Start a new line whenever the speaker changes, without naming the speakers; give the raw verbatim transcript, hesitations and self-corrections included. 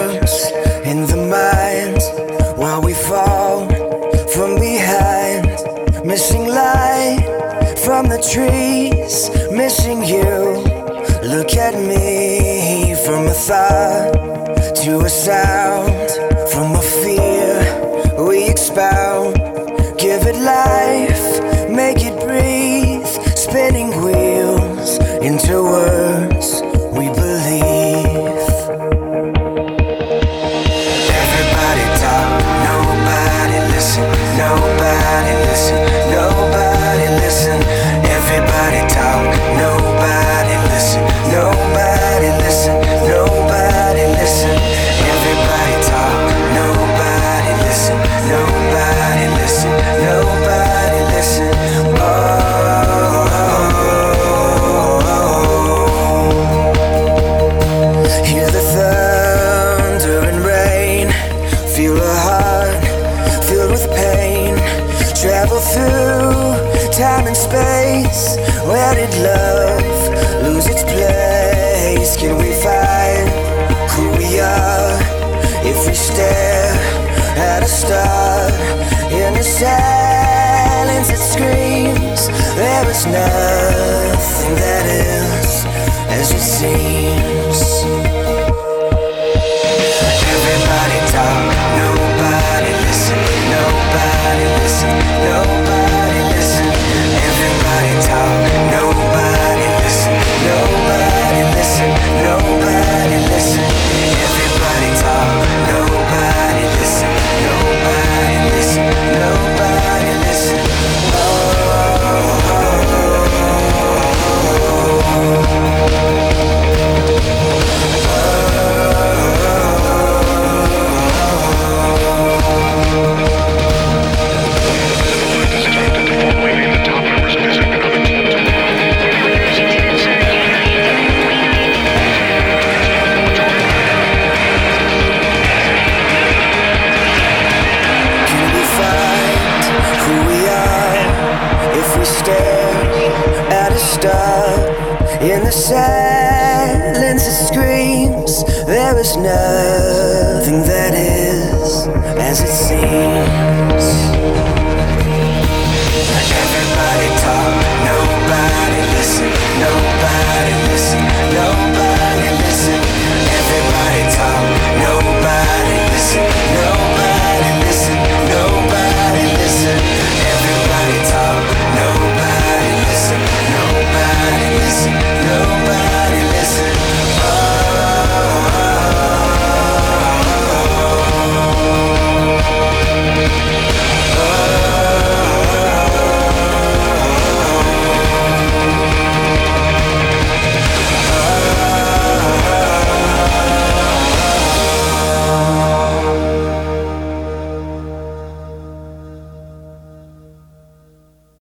chaos in the mind while we fall from behind. Missing light from the trees, missing you. Look at me from a thought to a sound, from a fear we expound. Give it life, make it breathe, spinning wheels into words we believe. Everybody talk, nobody listen, nobody listen, nobody listen. Everybody talk, nobody listen, nobody listen, nobody listen. Everybody talk, nobody listen, nobody listen, nobody listen. Oh, hear the thunder and rain, feel a heart filled with pain. Travel through time and space, where did love lose its place? Can we find who we are if we stare at a star in the silence that screams? There is nothing that is as it seems. Everybody talk, nobody listen, nobody listen, nobody listen. Everybody talk, nobody listen, nobody listen, nobody listen. Everybody talk, nobody listen, nobody listen, nobody listen. Oh, oh, oh, in the silence it screams. There is nothing that is as it seems. Everybody talk, nobody listen, nobody listen, nobody